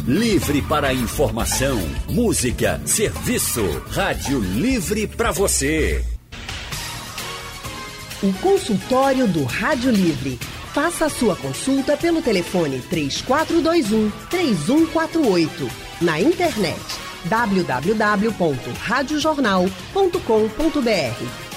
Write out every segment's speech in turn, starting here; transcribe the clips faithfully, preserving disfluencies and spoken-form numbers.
Livre para informação, música, serviço. Rádio Livre para você. O consultório do Rádio Livre. Faça a sua consulta pelo telefone três quatro dois um, três um quatro oito. Na internet w w w ponto rádio jornal ponto com ponto b r.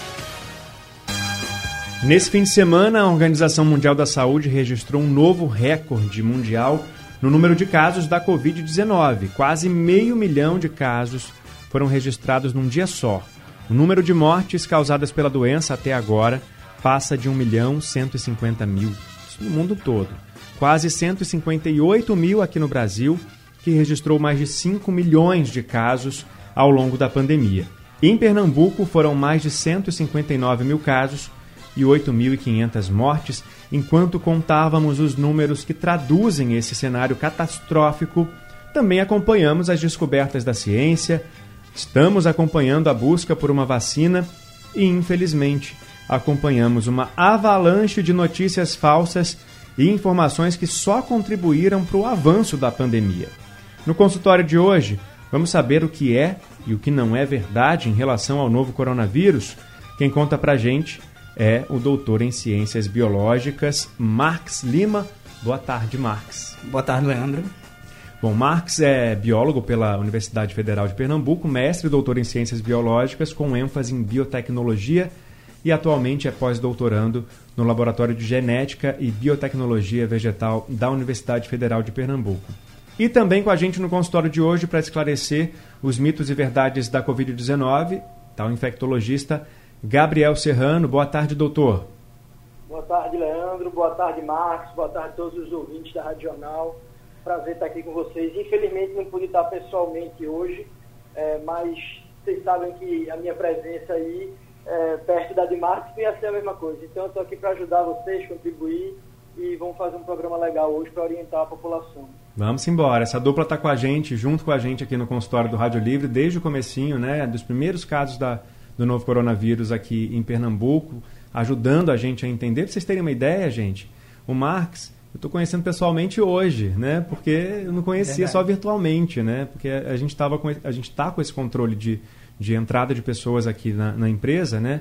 Nesse fim de semana, a Organização Mundial da Saúde registrou um novo recorde mundial no número de casos da covid dezenove. Quase meio milhão de casos foram registrados num dia só. O número de mortes causadas pela doença até agora passa de um milhão cento e cinquenta mil. Isso no mundo todo. Quase cento e cinquenta e oito mil aqui no Brasil, que registrou mais de cinco milhões de casos ao longo da pandemia. Em Pernambuco foram mais de cento e cinquenta e nove mil casos e oito mil e quinhentas mortes, enquanto contávamos os números que traduzem esse cenário catastrófico, também acompanhamos as descobertas da ciência, estamos acompanhando a busca por uma vacina e, infelizmente, acompanhamos uma avalanche de notícias falsas e informações que só contribuíram para o avanço da pandemia. No consultório de hoje, vamos saber o que é e o que não é verdade em relação ao novo coronavírus. Quem conta pra gente é o doutor em Ciências Biológicas, Marques Lima. Boa tarde, Marques. Boa tarde, Leandro. Bom, Marques é biólogo pela Universidade Federal de Pernambuco, mestre e doutor em Ciências Biológicas com ênfase em biotecnologia e atualmente é pós-doutorando no Laboratório de Genética e Biotecnologia Vegetal da Universidade Federal de Pernambuco. E também com a gente no consultório de hoje para esclarecer os mitos e verdades da covid dezenove, tá o infectologista Gabriel Serrano. Boa tarde, doutor. Boa tarde, Leandro. Boa tarde, Marcos. Boa tarde a todos os ouvintes da Rádio Jornal. Prazer estar aqui com vocês. Infelizmente não pude estar pessoalmente hoje, é, mas vocês sabem que a minha presença aí é, perto da de Marcos ia ser a mesma coisa. Então eu estou aqui para ajudar vocês, contribuir e vamos fazer um programa legal hoje para orientar a população. Vamos embora. Essa dupla está com a gente, junto com a gente aqui no consultório do Rádio Livre, desde o comecinho, né, dos primeiros casos da do novo coronavírus aqui em Pernambuco, ajudando a gente a entender. Para vocês terem uma ideia, gente, o Marques, eu estou conhecendo pessoalmente hoje, né? Porque eu não conhecia Verdade. Só virtualmente, né? Porque a gente estava com a gente está com esse controle de, de entrada de pessoas aqui na, na empresa, né?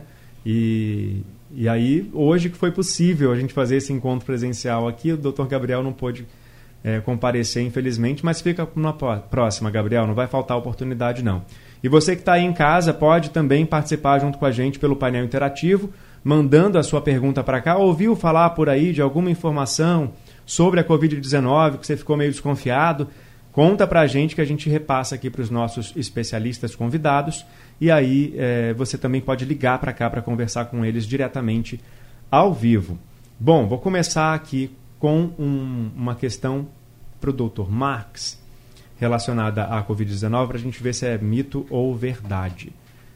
E, e aí, hoje que foi possível a gente fazer esse encontro presencial aqui, o doutor Gabriel não pôde é, comparecer, infelizmente, mas fica na próxima, Gabriel, não vai faltar oportunidade, não. E você que está aí em casa pode também participar junto com a gente pelo painel interativo, mandando a sua pergunta para cá. Ouviu falar por aí de alguma informação sobre a covid dezenove, que você ficou meio desconfiado? Conta para a gente que a gente repassa aqui para os nossos especialistas convidados. E aí é, você também pode ligar para cá para conversar com eles diretamente ao vivo. Bom, vou começar aqui com um, uma questão para o doutor Marques, relacionada à covid dezenove, para a gente ver se é mito ou verdade.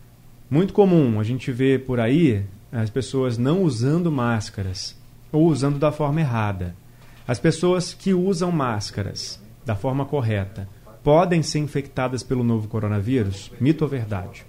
Muito comum a gente vê por aí as pessoas não usando máscaras ou usando da forma errada. As pessoas que usam máscaras da forma correta podem ser infectadas pelo novo coronavírus? Mito ou verdade?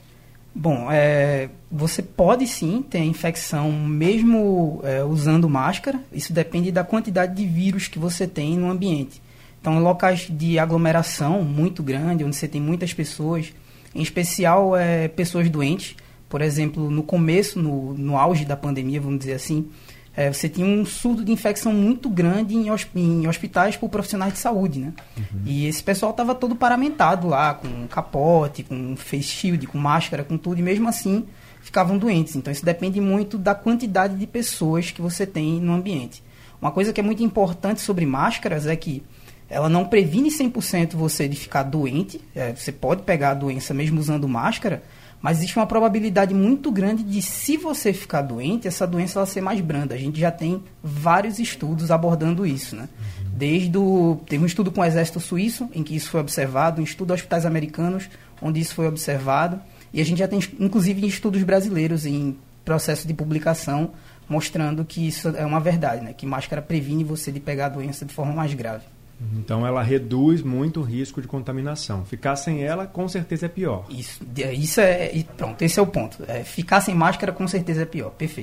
Bom, é, você pode sim ter infecção mesmo é, usando máscara. Isso depende da quantidade de vírus que você tem no ambiente. Então, em locais de aglomeração muito grande, onde você tem muitas pessoas, em especial é, pessoas doentes, por exemplo, no começo, no, no auge da pandemia, vamos dizer assim, é, você tinha um surto de infecção muito grande em, hosp- em hospitais por profissionais de saúde, né? Uhum. E esse pessoal estava todo paramentado lá, com capote, com face shield, com máscara, com tudo, e mesmo assim ficavam doentes. Então, isso depende muito da quantidade de pessoas que você tem no ambiente. Uma coisa que é muito importante sobre máscaras é que ela não previne cem por cento você de ficar doente. É, você pode pegar a doença mesmo usando máscara, mas existe uma probabilidade muito grande de, se você ficar doente, essa doença ela ser mais branda. A gente já tem vários estudos abordando isso, né? Uhum. Desde o... Teve um estudo com o Exército Suíço, em que isso foi observado, um estudo em hospitais americanos, onde isso foi observado, e a gente já tem, inclusive, estudos brasileiros em processo de publicação, mostrando que isso é uma verdade, né? Que máscara previne você de pegar a doença de forma mais grave. Então ela reduz muito o risco de contaminação. Ficar sem ela, com certeza é pior. Isso, isso é... Pronto, esse é o ponto. É, ficar sem máscara, com certeza é pior. Perfeito.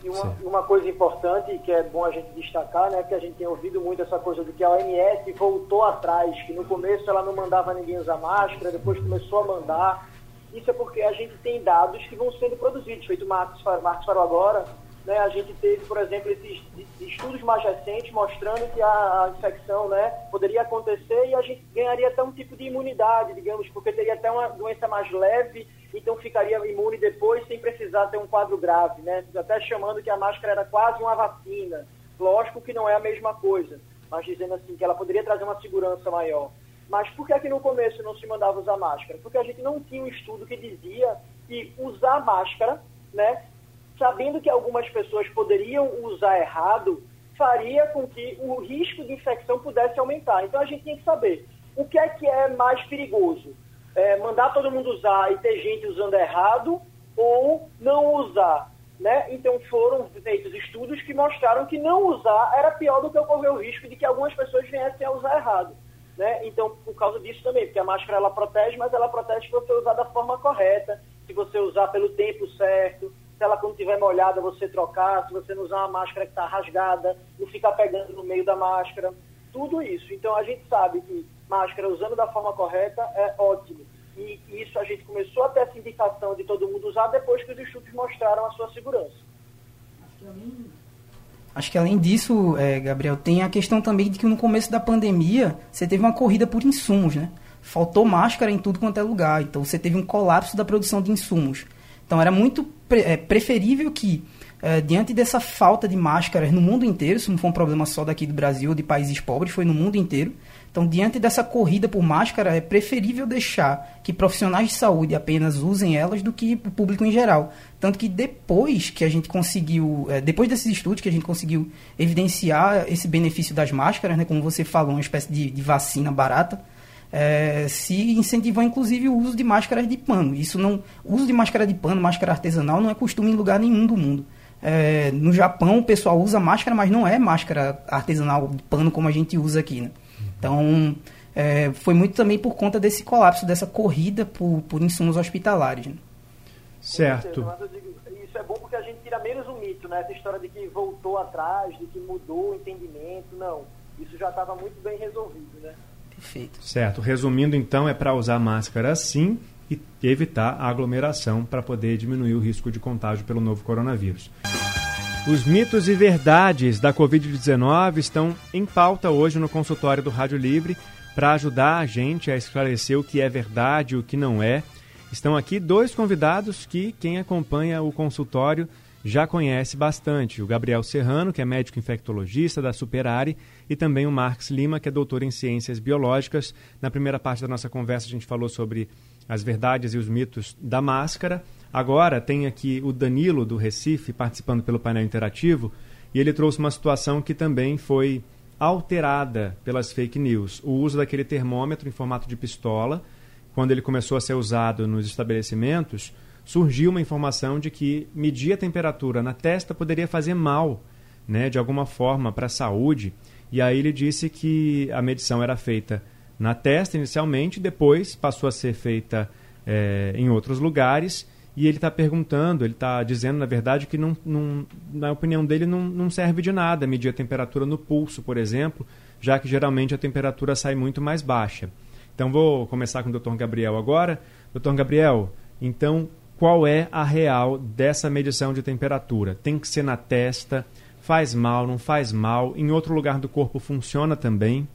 E uma, uma coisa importante que é bom a gente destacar, né, que a gente tem ouvido muito essa coisa de que a O M S voltou atrás, que no começo ela não mandava ninguém usar máscara, depois começou a mandar. Isso é porque a gente tem dados que vão sendo produzidos, feito o Marcos, Marcos falou agora, né, a gente teve, por exemplo, esses estudos mais recentes mostrando que a, a infecção, né, poderia acontecer e a gente ganharia até um tipo de imunidade, digamos, porque teria até uma doença mais leve, então ficaria imune depois sem precisar ter um quadro grave, né? Até chamando que a máscara era quase uma vacina. Lógico que não é a mesma coisa, mas dizendo assim que ela poderia trazer uma segurança maior. Mas por que é que no começo não se mandava usar máscara? Porque a gente não tinha um estudo que dizia que usar máscara, né, sabendo que algumas pessoas poderiam usar errado, faria com que o risco de infecção pudesse aumentar. Então a gente tinha que saber o que é que é mais perigoso. É, mandar todo mundo usar e ter gente usando errado ou não usar, né? Então foram feitos estudos que mostraram que não usar era pior do que ocorrer o risco de que algumas pessoas viessem a usar errado, né? Então, por causa disso também, porque a máscara ela protege, mas ela protege se você usar da forma correta, se você usar pelo tempo certo, se ela quando estiver molhada você trocar, se você não usar uma máscara que está rasgada, não ficar pegando no meio da máscara, tudo isso. Então a gente sabe que máscara usando da forma correta é ótimo. E isso a gente começou a ter essa indicação de todo mundo usar depois que os estudos mostraram a sua segurança. Acho que além disso, é, Gabriel, tem a questão também de que no começo da pandemia você teve uma corrida por insumos, né? Faltou máscara em tudo quanto é lugar, então você teve um colapso da produção de insumos. Então era muito pre- é, preferível que, é, diante dessa falta de máscaras no mundo inteiro, isso não foi um problema só daqui do Brasil ou de países pobres, foi no mundo inteiro. Então, diante dessa corrida por máscara, é preferível deixar que profissionais de saúde apenas usem elas do que o público em geral. Tanto que depois que a gente conseguiu, é, depois desses estudos que a gente conseguiu evidenciar esse benefício das máscaras, né, como você falou, uma espécie de, de vacina barata, é, se incentivou inclusive o uso de máscaras de pano. Isso não, o uso de máscara de pano, máscara artesanal, não é costume em lugar nenhum do mundo. É, no Japão o pessoal usa máscara, mas não é máscara artesanal de pano como a gente usa aqui, né? Então, é, foi muito também por conta desse colapso, dessa corrida por, por insumos hospitalares. Né? Certo. Mas eu digo, isso é bom porque a gente tira menos o mito, né? Essa história de que voltou atrás, de que mudou o entendimento, não. Isso já estava muito bem resolvido, né? Perfeito. Certo. Resumindo, então, é para usar máscara sim e evitar a aglomeração para poder diminuir o risco de contágio pelo novo coronavírus. Os mitos e verdades da covid dezenove estão em pauta hoje no consultório do Rádio Livre para ajudar a gente a esclarecer o que é verdade e o que não é. Estão aqui dois convidados que quem acompanha o consultório já conhece bastante. O Gabriel Serrano, que é médico infectologista da Superari, e também o Marcos Lima, que é doutor em ciências biológicas. Na primeira parte da nossa conversa a gente falou sobre as verdades e os mitos da máscara. Agora tem aqui o Danilo, do Recife, participando pelo painel interativo, e ele trouxe uma situação que também foi alterada pelas fake news. O uso daquele termômetro em formato de pistola, quando ele começou a ser usado nos estabelecimentos, surgiu uma informação de que medir a temperatura na testa poderia fazer mal, né, de alguma forma para a saúde. E aí ele disse que a medição era feita na testa inicialmente, depois passou a ser feita é, em outros lugares. E ele está perguntando, ele está dizendo, na verdade, que não, não, na opinião dele não, não serve de nada medir a temperatura no pulso, por exemplo, já que geralmente a temperatura sai muito mais baixa. Então vou começar com o doutor Gabriel agora. doutor Gabriel, então qual é a real dessa medição de temperatura? Tem que ser na testa? Faz mal, não faz mal? Em outro lugar do corpo funciona também?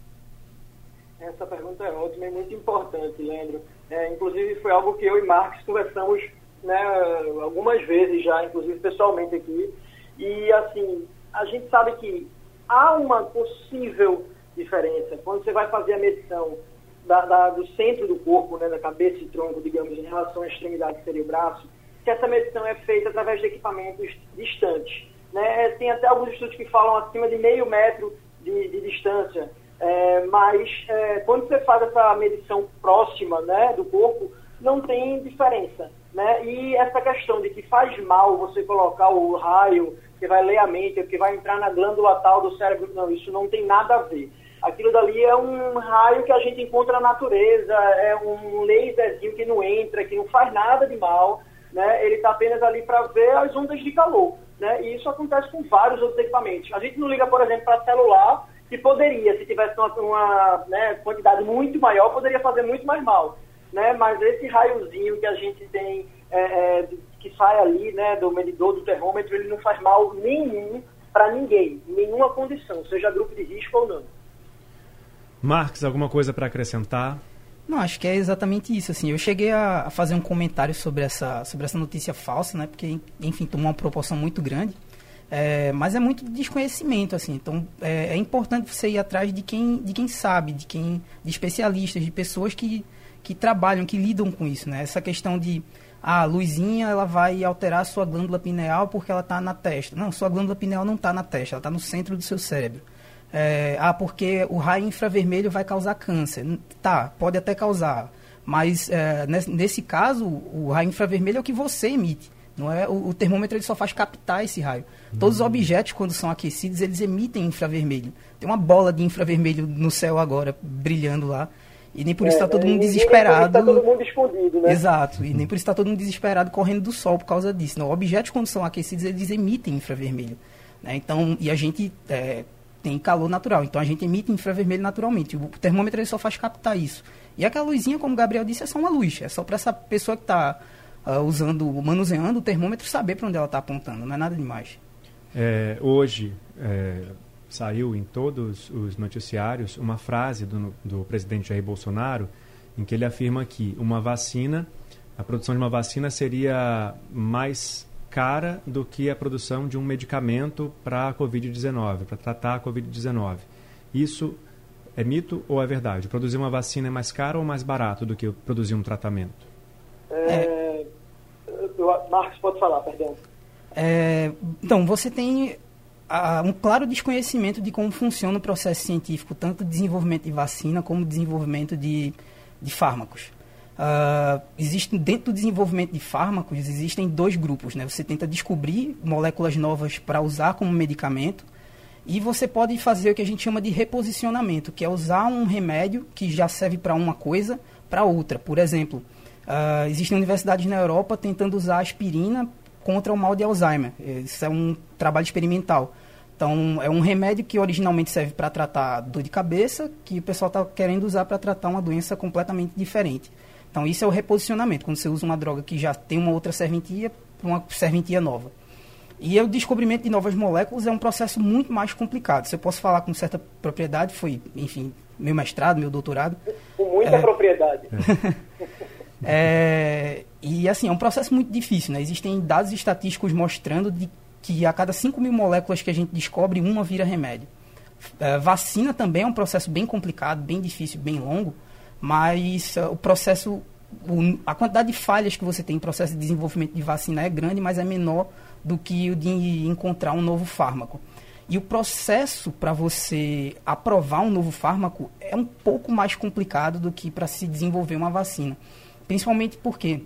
Essa pergunta é ótima e muito importante, Leandro. É, inclusive foi algo que eu e Marcos conversamos, né, algumas vezes já, inclusive pessoalmente aqui, e assim, a gente sabe que há uma possível diferença quando você vai fazer a medição da, da, do centro do corpo, né, da cabeça e tronco, digamos, em relação à extremidade que seria o braço, que essa medição é feita através de equipamentos distantes, né? Tem até alguns estudos que falam acima de meio metro de, de distância, é, mas é, quando você faz essa medição próxima, né, do corpo, não tem diferença. Né? E essa questão de que faz mal você colocar o raio que vai ler a mente, que vai entrar na glândula tal do cérebro, não, isso não tem nada a ver. Aquilo dali é um raio que a gente encontra na natureza, é um laserzinho que não entra, que não faz nada de mal, né? Ele está apenas ali para ver as ondas de calor. né? E isso acontece com vários outros equipamentos. A gente não liga, por exemplo, para celular, que poderia, se tivesse uma, uma né, quantidade muito maior, poderia fazer muito mais mal, né? Mas esse raiozinho que a gente tem, é, é, que sai ali, né, do medidor, do termômetro, ele não faz mal nenhum para ninguém, em nenhuma condição, seja grupo de risco ou não. Marcos, alguma coisa para acrescentar? Não, acho que é exatamente isso, assim, eu cheguei a, a fazer um comentário sobre essa, sobre essa notícia falsa, né, porque, enfim, tomou uma proporção muito grande, é, mas é muito desconhecimento, assim, então é, é importante você ir atrás de quem, de quem sabe, de quem, de especialistas, de pessoas que, que trabalham, que lidam com isso, né, essa questão de, ah, a luzinha, ela vai alterar a sua glândula pineal porque ela está na testa. Não, sua glândula pineal não está na testa, ela está no centro do seu cérebro. É, ah, porque o raio infravermelho vai causar câncer. Tá, pode até causar, mas é, nesse, nesse caso, o raio infravermelho é o que você emite. Não é? O, o termômetro ele só faz captar esse raio. Uhum. Todos os objetos, quando são aquecidos, eles emitem infravermelho. Tem uma bola de infravermelho no céu agora, brilhando lá. E nem por isso está é, todo mundo desesperado. Está todo mundo escondido, né? Exato. E nem por isso está todo mundo desesperado correndo do sol por causa disso. Não, objetos, quando são aquecidos, eles emitem infravermelho. Né? Então, e a gente... É, tem calor natural, então a gente emite infravermelho naturalmente. O termômetro ele só faz captar isso. E aquela luzinha, como o Gabriel disse, é só uma luz. É só para essa pessoa que está uh, usando, manuseando o termômetro, saber para onde ela está apontando. Não é nada demais. É, hoje, é, saiu em todos os noticiários uma frase do, do presidente Jair Bolsonaro, em que ele afirma que uma vacina, a produção de uma vacina seria mais cara do que a produção de um medicamento para a covid dezenove, para tratar a covid dezenove. Isso é mito ou é verdade? Produzir uma vacina é mais caro ou mais barato do que produzir um tratamento? É, Marcos, pode falar, perdão. É, então, você tem uh, um claro desconhecimento de como funciona o processo científico, tanto de desenvolvimento de vacina como desenvolvimento de, de fármacos. Uh, existe, dentro do desenvolvimento de fármacos, existem dois grupos, né? Você tenta descobrir moléculas novas para usar como medicamento e você pode fazer o que a gente chama de reposicionamento, que é usar um remédio que já serve para uma coisa para outra. Por exemplo, uh, existem universidades na Europa tentando usar aspirina contra o mal de Alzheimer. Isso é um trabalho experimental. Então, é um remédio que originalmente serve para tratar dor de cabeça, que o pessoal está querendo usar para tratar uma doença completamente diferente. Então, isso é o reposicionamento, quando você usa uma droga que já tem uma outra serventia para uma serventia nova. E o descobrimento de novas moléculas é um processo muito mais complicado. Se eu posso falar com certa propriedade, foi, enfim, meu mestrado, meu doutorado. Com muita é, propriedade. é, e, assim, é um processo muito difícil, né? Existem dados estatísticos mostrando de que a cada cinco mil moléculas que a gente descobre, uma vira remédio. É, vacina também é um processo bem complicado, bem difícil, bem longo, mas uh, o processo, o, a quantidade de falhas que você tem em processo de desenvolvimento de vacina é grande, mas é menor do que o de encontrar um novo fármaco. E o processo para você aprovar um novo fármaco é um pouco mais complicado do que para se desenvolver uma vacina. Principalmente porque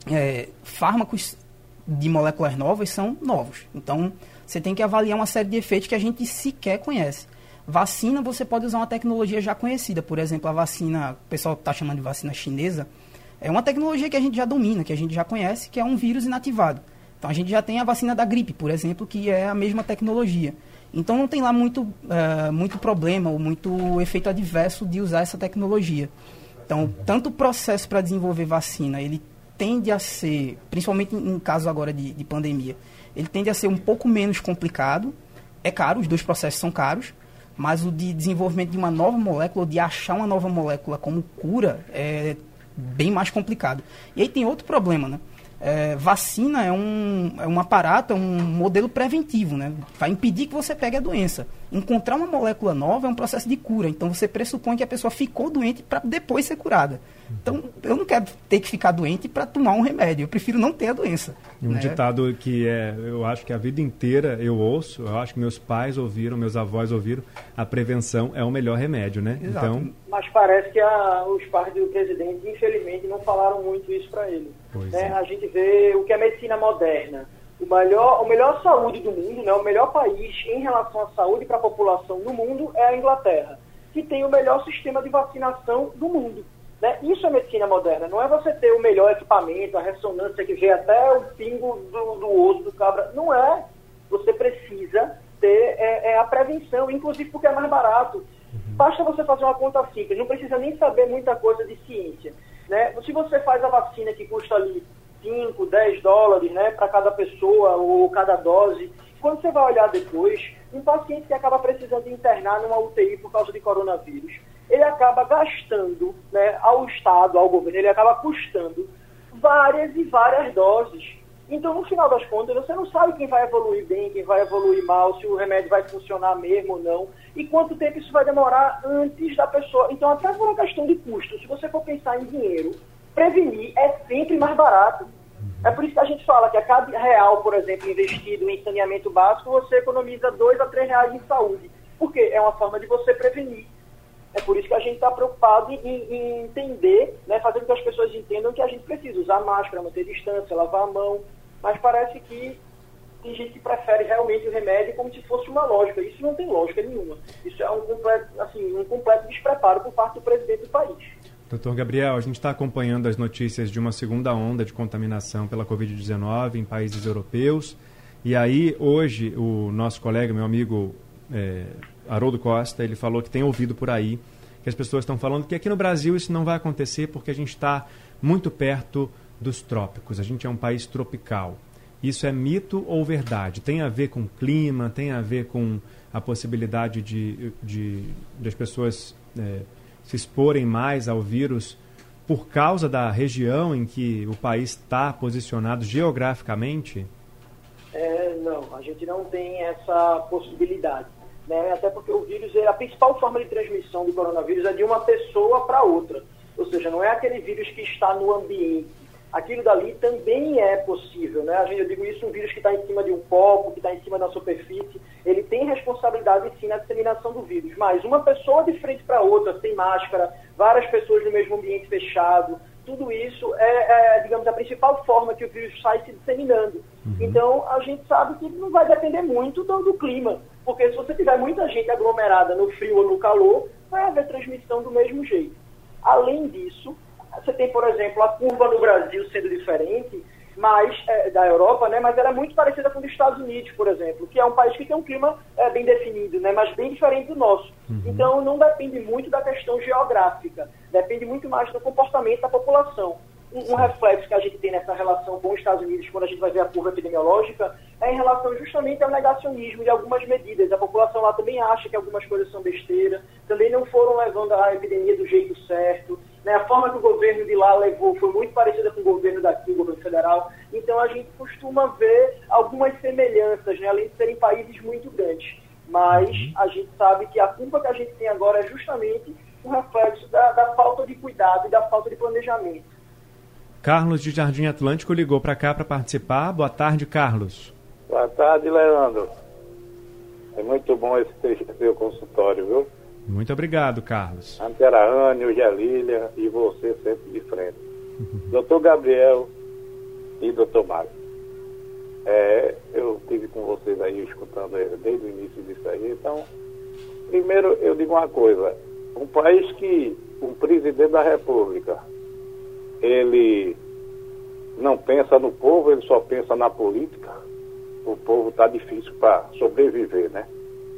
é, fármacos de moléculas novas são novos. Então, você tem que avaliar uma série de efeitos que a gente sequer conhece. Vacina, você pode usar uma tecnologia já conhecida. Por exemplo, a vacina, o pessoal está chamando de vacina chinesa, é uma tecnologia que a gente já domina, que a gente já conhece, que é um vírus inativado. Então, a gente já tem a vacina da gripe, por exemplo, que é a mesma tecnologia. Então, não tem lá muito, uh, muito problema ou muito efeito adverso de usar essa tecnologia. Então, tanto o processo para desenvolver vacina, ele tende a ser, principalmente em caso agora de, de pandemia, ele tende a ser um pouco menos complicado. É caro, os dois processos são caros, mas o de desenvolvimento de uma nova molécula, ou de achar uma nova molécula como cura, é bem mais complicado. E aí tem outro problema, né? É, vacina é um, é um aparato, é um modelo preventivo, né? Vai impedir que você pegue a doença. Encontrar uma molécula nova é um processo de cura. Então, você pressupõe que a pessoa ficou doente para depois ser curada. Então, eu não quero ter que ficar doente para tomar um remédio. Eu prefiro não ter a doença. Um né? ditado que é, eu acho que a vida inteira eu ouço, eu acho que meus pais ouviram, meus avós ouviram, a prevenção é o melhor remédio, né? Exato. Então, mas parece que a, os pais do presidente, infelizmente, não falaram muito isso para ele. Né? É. A gente vê o que é a medicina moderna. O melhor, o melhor saúde do mundo, né? O melhor país em relação à saúde para a população no mundo é a Inglaterra, que tem o melhor sistema de vacinação do mundo. Né? Isso é medicina moderna, não é você ter o melhor equipamento, a ressonância que vê até o pingo do, do osso do cabra, não é. Você precisa ter é, é, a prevenção, inclusive porque é mais barato. Basta você fazer uma conta simples, não precisa nem saber muita coisa de ciência, né? Se você faz a vacina que custa ali cinco, dez dólares, né, para cada pessoa ou cada dose, quando você vai olhar depois, um paciente que acaba precisando internar numa U T I por causa de coronavírus, ele acaba gastando, né, ao Estado, ao governo, ele acaba custando várias e várias doses. Então, no final das contas, você não sabe quem vai evoluir bem, quem vai evoluir mal, se o remédio vai funcionar mesmo ou não, e quanto tempo isso vai demorar antes da pessoa. Então, até por uma questão de custo, se você for pensar em dinheiro, prevenir é sempre mais barato. É por isso que a gente fala que a cada real, por exemplo, investido em saneamento básico, você economiza dois a três reais em saúde. Porque é uma forma de você prevenir. É por isso que a gente está preocupado em, em entender, né, fazer com que as pessoas entendam que a gente precisa usar máscara, manter distância, lavar a mão. Mas parece que tem gente que prefere realmente o remédio como se fosse uma lógica. Isso não tem lógica nenhuma. Isso é um completo, assim, um completo despreparo por parte do presidente do país. Doutor Gabriel, a gente está acompanhando as notícias de uma segunda onda de contaminação pela covid dezenove em países europeus. E aí, hoje, o nosso colega, meu amigo é, Haroldo Costa, ele falou que tem ouvido por aí que as pessoas estão falando que aqui no Brasil isso não vai acontecer porque a gente está muito perto dos trópicos. A gente é um país tropical. Isso é mito ou verdade? Tem a ver com clima, tem a ver com a possibilidade de, de, de as pessoas é, se exporem mais ao vírus por causa da região em que o país está posicionado geograficamente? É, não, a gente não tem essa possibilidade, né? Até porque o vírus, a principal forma de transmissão do coronavírus é de uma pessoa para outra. Ou seja, não é aquele vírus que está no ambiente. Aquilo dali também é possível, né? Eu digo isso, um vírus que está em cima de um copo, que está em cima da superfície, ele tem responsabilidade sim na disseminação do vírus. Mas uma pessoa de frente para outra, sem máscara, várias pessoas no mesmo ambiente fechado, tudo isso é, é, digamos, a principal forma que o vírus sai se disseminando. Uhum. Então, a gente sabe que não vai depender muito do, do clima, porque se você tiver muita gente aglomerada no frio ou no calor, vai haver transmissão do mesmo jeito. Além disso, você tem, por exemplo, a curva no Brasil sendo diferente, mas, é, da Europa, né, mas ela é muito parecida com os Estados Unidos, por exemplo, que é um país que tem um clima é, bem definido, né, mas bem diferente do nosso. Uhum. Então, não depende muito da questão geográfica, depende muito mais do comportamento da população. Um, um reflexo que a gente tem nessa relação com os Estados Unidos, quando a gente vai ver a curva epidemiológica, é em relação justamente ao negacionismo de algumas medidas. A população lá também acha que algumas coisas são besteira, também não foram levando a epidemia do jeito certo. Né? A forma que o governo de lá levou foi muito parecida com o governo daqui, o governo federal. Então a gente costuma ver algumas semelhanças, né? Além de serem países muito grandes. Mas uhum. a gente sabe que a culpa que a gente tem agora é justamente um reflexo da, da falta de cuidado e da falta de planejamento. Carlos de Jardim Atlântico ligou para cá para participar. Boa tarde, Carlos. Boa tarde, Leandro. É muito bom esse seu consultório, viu? Muito obrigado, Carlos. Antes era a Anne, hoje é a Lília e você sempre de frente. doutor Gabriel e doutor Mário. É, eu estive com vocês aí escutando desde o início disso aí. Então, primeiro eu digo uma coisa. Um país que o presidente da República ele não pensa no povo, ele só pensa na política. O povo está difícil para sobreviver, né?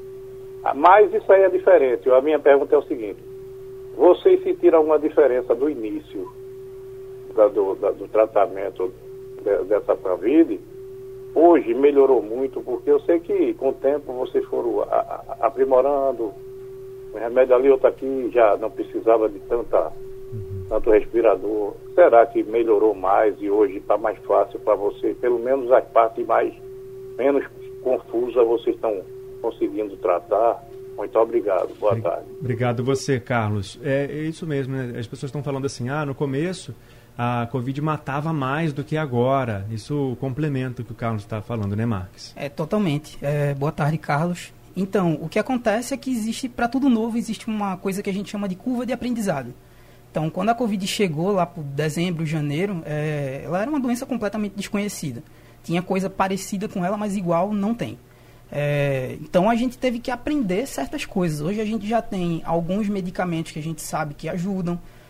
Mas isso aí é diferente. A minha pergunta é o seguinte: vocês sentiram alguma diferença do início da, do, da, do tratamento de, dessa Covid? Hoje melhorou muito, porque eu sei que com o tempo vocês foram a, a, aprimorando, um remédio ali, outro aqui, já não precisava de tanta tanto respirador. Será que melhorou mais e hoje está mais fácil para você? Pelo menos as partes mais menos confusas vocês estão conseguindo tratar? Muito obrigado. Boa Obrig- tarde. Obrigado você, Carlos. É, é isso mesmo, né? As pessoas estão falando assim, ah, no começo a Covid matava mais do que agora. Isso complementa o que o Carlos está falando, né, Marques? É, totalmente. É, boa tarde, Carlos. Então, o que acontece é que existe, para tudo novo, existe uma coisa que a gente chama de curva de aprendizado. Então, quando a Covid chegou lá por dezembro, janeiro, é, ela era uma doença completamente desconhecida. Tinha coisa parecida com ela, mas igual não tem. É, então, a gente teve que aprender certas coisas. Hoje a gente já tem alguns medicamentos que a gente sabe que ajudam.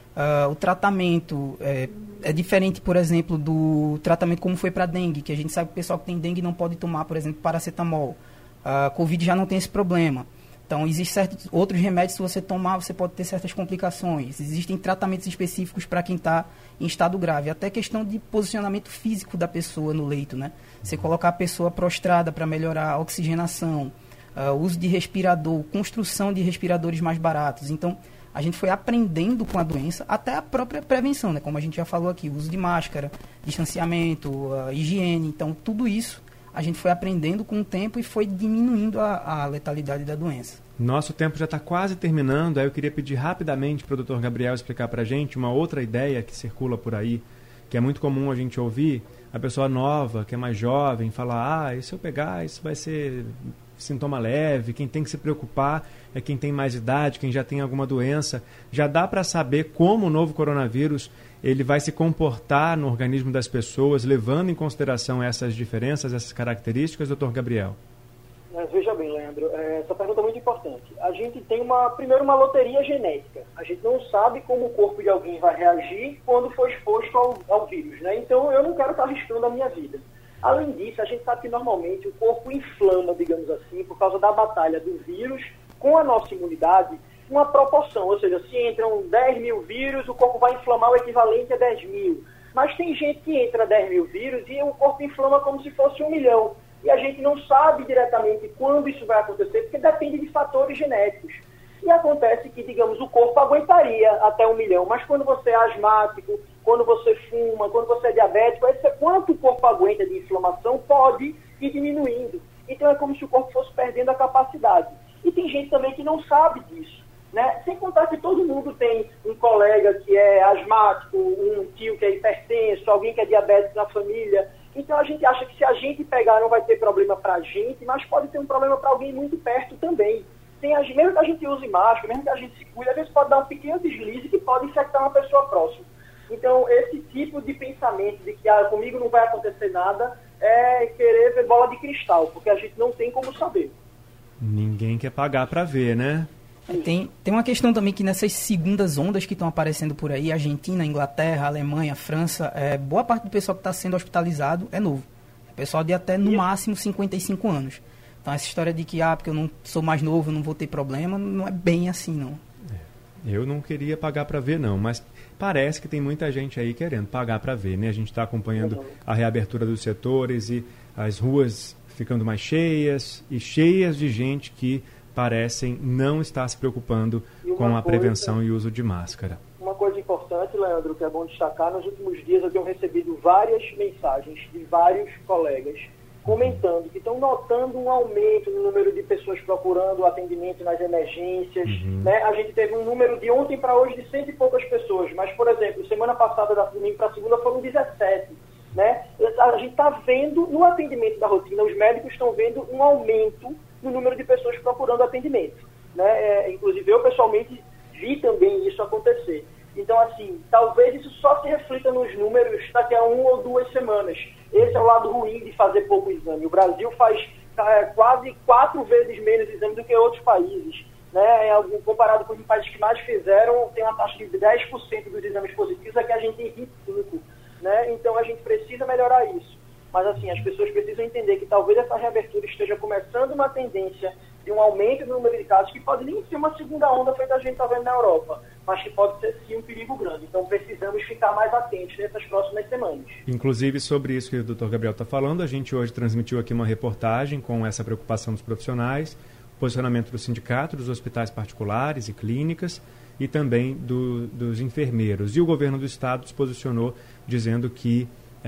Uh, o tratamento é, é diferente, por exemplo, do tratamento como foi para dengue, que a gente sabe que o pessoal que tem dengue não pode tomar, por exemplo, paracetamol. A uh, Covid já não tem esse problema. Então, existem certos outros remédios, se você tomar, você pode ter certas complicações. Existem tratamentos específicos para quem está em estado grave. Até questão de posicionamento físico da pessoa no leito, né? Você colocar a pessoa prostrada para melhorar a oxigenação, uh, uso de respirador, construção de respiradores mais baratos. Então, a gente foi aprendendo com a doença, até a própria prevenção, né? Como a gente já falou aqui, o uso de máscara, distanciamento, uh, higiene. Então, tudo isso a gente foi aprendendo com o tempo e foi diminuindo a, a letalidade da doença. Nosso tempo já está quase terminando, aí eu queria pedir rapidamente para o doutor Gabriel explicar para a gente uma outra ideia que circula por aí, que é muito comum a gente ouvir, a pessoa nova, que é mais jovem, falar, ah, e se eu pegar, isso vai ser sintoma leve, quem tem que se preocupar é quem tem mais idade, quem já tem alguma doença. Já dá para saber como o novo coronavírus ele vai se comportar no organismo das pessoas, levando em consideração essas diferenças, essas características, doutor Gabriel? Mas veja bem, Leandro, essa pergunta é muito importante. A gente tem, uma, primeiro, uma loteria genética. A gente não sabe como o corpo de alguém vai reagir quando for exposto ao, ao vírus, né? Então, eu não quero estar arriscando a minha vida. Além disso, a gente sabe que, normalmente, o corpo inflama, digamos assim, por causa da batalha do vírus com a nossa imunidade, uma proporção, ou seja, se entram dez mil vírus, o corpo vai inflamar o equivalente a dez mil. Mas tem gente que entra dez mil vírus e o corpo inflama como se fosse um milhão. E a gente não sabe diretamente quando isso vai acontecer, porque depende de fatores genéticos. E acontece que, digamos, o corpo aguentaria até um milhão, mas quando você é asmático, quando você fuma, quando você é diabético, esse, quanto o corpo aguenta de inflamação pode ir diminuindo. Então é como se o corpo fosse perdendo a capacidade. E tem gente também que não sabe disso. Né? Sem contar que todo mundo tem um colega que é asmático, um tio que é hipertenso, alguém que é diabético na família. Então a gente acha que se a gente pegar não vai ter problema para a gente, mas pode ter um problema para alguém muito perto também. Tem a, mesmo que a gente use máscara, mesmo que a gente se cuide, às vezes pode dar um pequeno deslize que pode infectar uma pessoa próxima. Então esse tipo de pensamento de que ah, comigo não vai acontecer nada é querer ver bola de cristal, porque a gente não tem como saber. Ninguém quer pagar para ver, né? Tem, tem uma questão também que nessas segundas ondas que estão aparecendo por aí, Argentina, Inglaterra, Alemanha, França, é, boa parte do pessoal que está sendo hospitalizado é novo. É pessoal de até, no máximo, cinquenta e cinco anos. Então, essa história de que, ah, porque eu não sou mais novo, eu não vou ter problema, não é bem assim, não. É, eu não queria pagar para ver, não, mas parece que tem muita gente aí querendo pagar para ver, né? A gente está acompanhando a reabertura dos setores e as ruas ficando mais cheias e cheias de gente que parecem não estar se preocupando com a prevenção coisa, e uso de máscara. Uma coisa importante, Leandro, que é bom destacar, nos últimos dias eu tenho recebido várias mensagens de vários colegas comentando que estão notando um aumento no número de pessoas procurando atendimento nas emergências. Uhum. Né? A gente teve um número de ontem para hoje de cento e poucas pessoas, mas, por exemplo, semana passada, da domingo para segunda, foram dezessete. Né? A gente está vendo, no atendimento da rotina, os médicos estão vendo um aumento no número de pessoas procurando atendimento. Né? É, inclusive, eu pessoalmente vi também isso acontecer. Então, assim, talvez isso só se reflita nos números daqui a uma ou duas semanas. Esse é o lado ruim de fazer pouco exame. O Brasil faz é, quase quatro vezes menos exame do que outros países. Né? É, comparado com os países que mais fizeram, tem uma taxa de dez por cento dos exames positivos, aqui a gente tem vinte e cinco por cento. Né? Então, a gente precisa melhorar isso. Mas, assim, as pessoas precisam entender que talvez essa reabertura esteja começando uma tendência de um aumento do número de casos, que pode nem ser uma segunda onda feita a gente está vendo na Europa, mas que pode ser, sim, um perigo grande. Então, precisamos ficar mais atentos nessas próximas semanas. Inclusive, sobre isso que o doutor Gabriel está falando, a gente hoje transmitiu aqui uma reportagem com essa preocupação dos profissionais, posicionamento do sindicato, dos hospitais particulares e clínicas, e também do, dos enfermeiros. E o governo do estado se posicionou dizendo que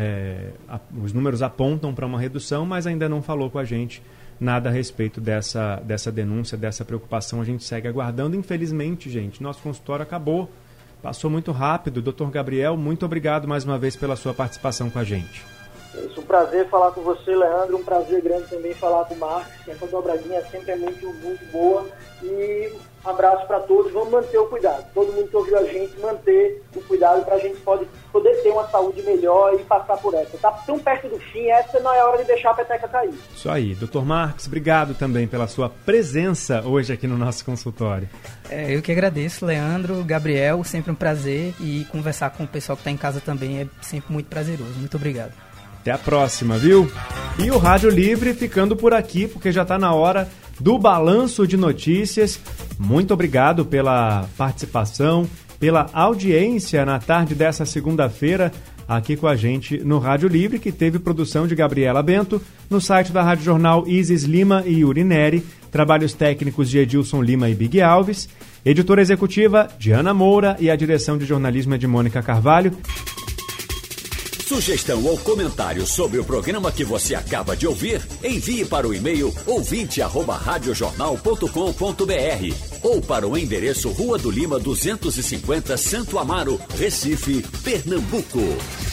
É, a, os números apontam para uma redução, mas ainda não falou com a gente nada a respeito dessa, dessa denúncia, dessa preocupação. A gente segue aguardando. Infelizmente, gente, nosso consultório acabou. Passou muito rápido. doutor Gabriel, muito obrigado mais uma vez pela sua participação com a gente. É um prazer falar com você, Leandro. Um prazer grande também falar com o Marcos. Essa dobradinha sempre é muito, muito boa. E Um abraço para todos, vamos manter o cuidado. Todo mundo que ouviu a gente, manter o cuidado para a gente pode, poder ter uma saúde melhor e passar por essa. Está tão perto do fim, essa não é hora de deixar a peteca cair. Isso aí. doutor Marcos, obrigado também pela sua presença hoje aqui no nosso consultório. É, eu que agradeço, Leandro, Gabriel, sempre um prazer, e conversar com o pessoal que está em casa também é sempre muito prazeroso. Muito obrigado. Até a próxima, viu? E o Rádio Livre ficando por aqui, porque já está na hora do Balanço de Notícias. Muito obrigado pela participação, pela audiência na tarde dessa segunda-feira aqui com a gente no Rádio Livre, que teve produção de Gabriela Bento, no site da Rádio Jornal Isis Lima e Yuri Neri, trabalhos técnicos de Edilson Lima e Big Alves, editora executiva de Ana Moura e a direção de jornalismo é de Mônica Carvalho. Sugestão ou comentário sobre o programa que você acaba de ouvir, envie para o e-mail ouvinte arroba radiojornal ponto com ponto br ou para o endereço Rua do Lima duzentos e cinquenta, Santo Amaro, Recife, Pernambuco.